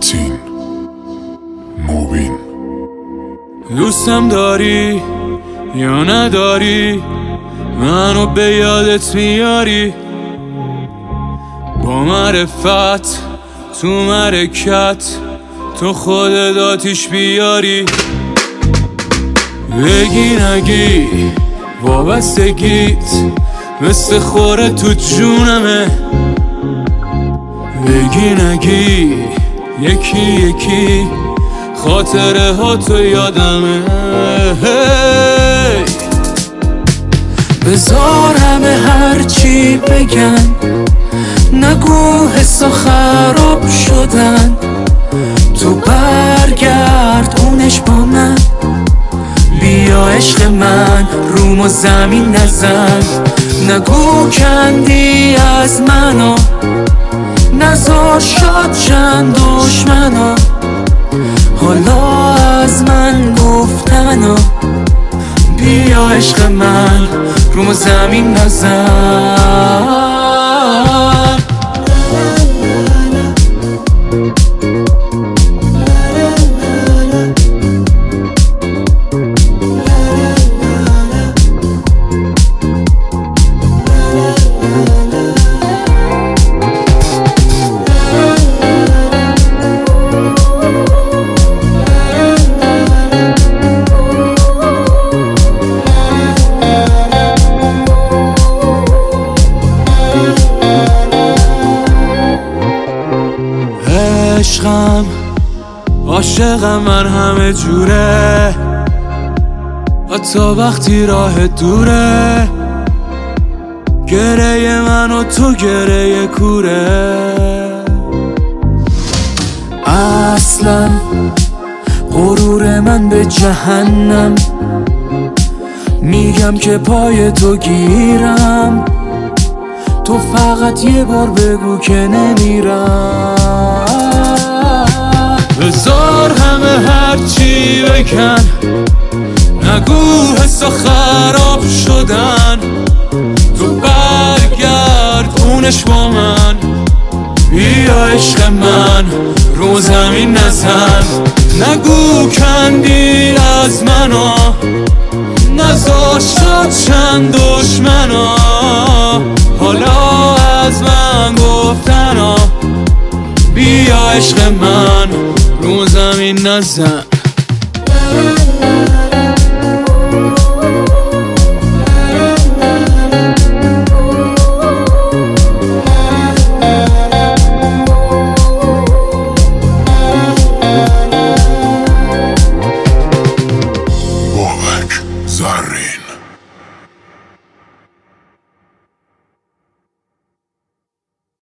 متین مبین. دوستم داری یا نداری؟ منو به یادت میاری؟ با معرفت تو مرکت تو خودت آتیش بیاری. بگی نگی وابستگیت مثل خوره تو جونمه. بگی نگی یکی یکی خاطره ها تو یادمه. بذار همه هرچی بگن، نگو حسا خراب شدن. تو برگرد اونش با من، بیا عشق من رومو زمین نزن. نگو کندی از منو، نزار شاد چند دشمنا. حالا از من گفتنو، بیا عشق من رومو زمین نزن. عشقم عاشقم من همه جوره، حتی وقتی راه دوره. گره من و تو گره کوره. اصلا غرور من به جهنم، میگم که پای تو گیرم. تو فقط یه بار بگو که نمیرم. بذار همه هرچی بگن، نگو حسا خراب شدن. تو برگرد اونش با من، بیا عشق من رو زمین نزن. نگو کندی از منو، نزار شد چند دشمنا. حالا از من گفتنا، بیا عشق من رو زمین نزن.